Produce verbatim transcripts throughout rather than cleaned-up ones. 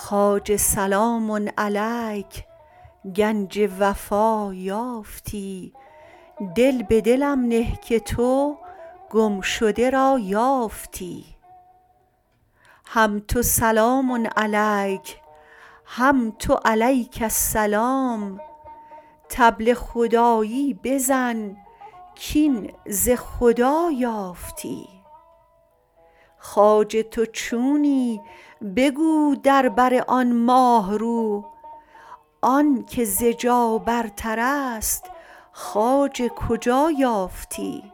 خواجه سلام علیک گنج وفا یافتی، دل به دلم نه که تو گمشده را یافتی. هم تو سلام علیک هم تو علیک السلام، طبل خدایی بزن کین ز خدا یافتی. خواجه تو چونی بگو در بر آن ماه رو، آن که ز جا برترست خواجه کجا یافتی.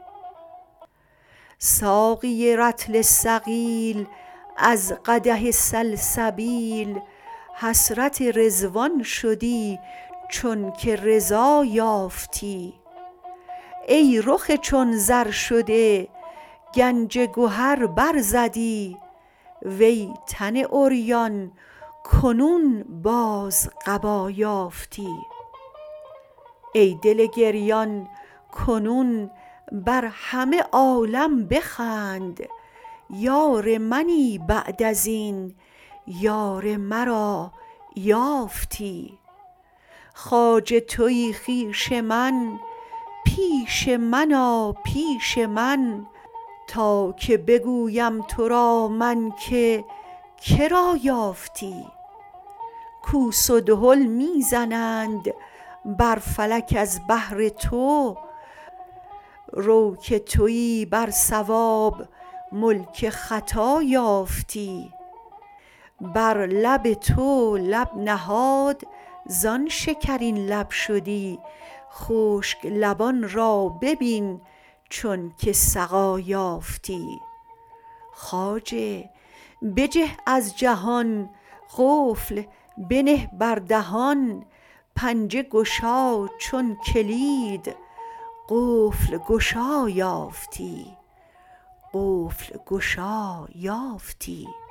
ساقی رطل ثقیل از قدح سلسبیل، حسرت رضوان شدی چونک رضا یافتی. ای رخ چون زر شده گنج گهر برزدی، وی تن عریان کنون باز قبا یافتی. ای دل گریان کنون بر همه عالم بخند، یار منی بعد از این یار مرا یافتی. خواجه توی خویش من پیش من آ پیش من، تا که بگویم تو را من که که را یافتی. کوس و دهل می زنند بر فلک از بهر تو، رو که توی بر صواب ملک خطا یافتی. بر لب تو لب نهاد زان شکرین لب شدی، خشک لبان را ببین چونک سقا یافتی. خواجه بجه از جهان قفل بنه بر دهان، پنجه گشا چون کلید قفل گشا یافتی.